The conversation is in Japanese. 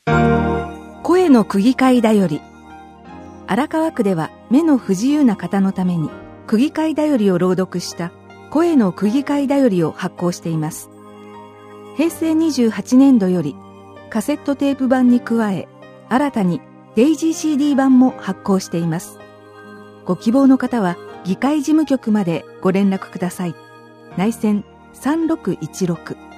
声の区議会だより。荒川区では目の不自由な方のために区議会だよりを朗読した声の区議会だよりを発行しています。平成28年度よりカセットテープ版に加え、新たにデイジー CD 版も発行しています。ご希望の方は議会事務局までご連絡ください。内線3616